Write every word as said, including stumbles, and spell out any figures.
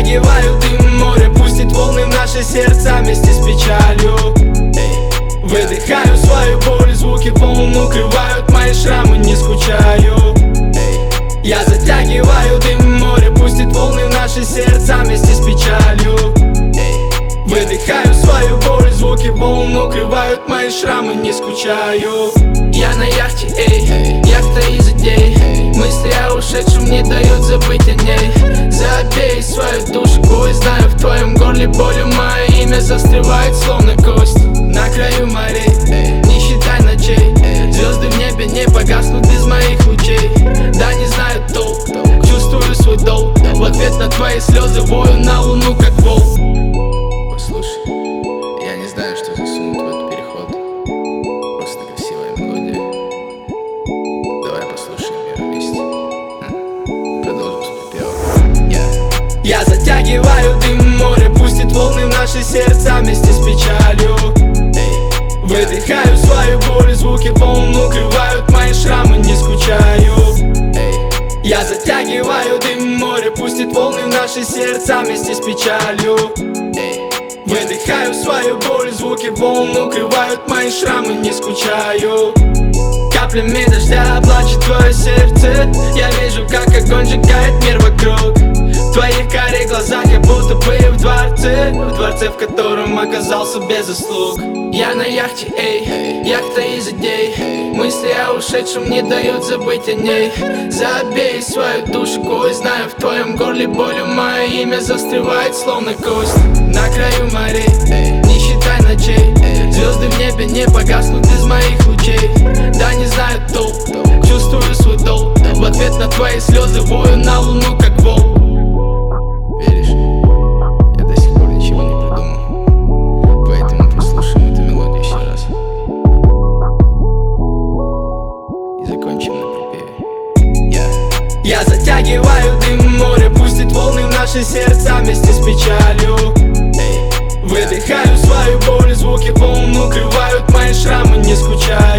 затягиваю дым, море пустит волны в наши сердца вместе с печалью. Выдыхаю свою боль, звуки волн укрывают мои шрамы, не скучаю. Я затягиваю дым, море пустит волны в наши сердца вместе с печалью. Выдыхаю свою боль, звуки волн укрывают мои шрамы, не скучаю. Я на яхте, эй, яхта из идей. Мысли о ушедшем не дают забыть о ней. Забей свою душку и знаю, в твоем горле болью мое имя застревает словно кость. На краю морей, не считай ночей, звезды в небе не погаснут без моих лучей. Да не знаю толк, чувствую свой долг, в ответ на твои слезы вою на луну как волк. Послушай, я не знаю, что засунуть в этот переход. Просто красивая мелодия. Давай послушаем ее вместе. Продолжим с припевом. Yeah. Я затягиваю дым, море пустит волны в наши сердца вместе с печалью. Выдыхаю свою боль, звуки волн укрывают мои шрамы, не скучаю. Я затягиваю дым, море пустит волны в наши сердца вместе с печалью. Выдыхаю свою боль, звуки волн укрывают мои шрамы, не скучаю. Каплями дождя плачет твое сердце, я вижу, как огонь сжигает мир вокруг. В твоих карих глазах я будто бы в дворце, в дворце, в котором оказался без заслуг. Я на яхте, эй, яхта из идей. Мысли о ушедшем не дают забыть о ней. Забей свою душку и знаю, в твоем горле болью мое имя застревает словно кость. На краю морей, не считай ночей, звезды в небе не погаснут без моих лучей. Да не знаю толк, чувствую свой долг, в ответ на твои слезы вою на луну как волк. Веришь? Я до сих пор ничего не придумал, поэтому прослушаем эту мелодию еще раз и закончим на припеве. Yeah. Я затягиваю дым, море пустит волны в наши сердца вместе с печалью. Выдыхаю свою боль, звуки волн укрывают мои шрамы, не скучаю.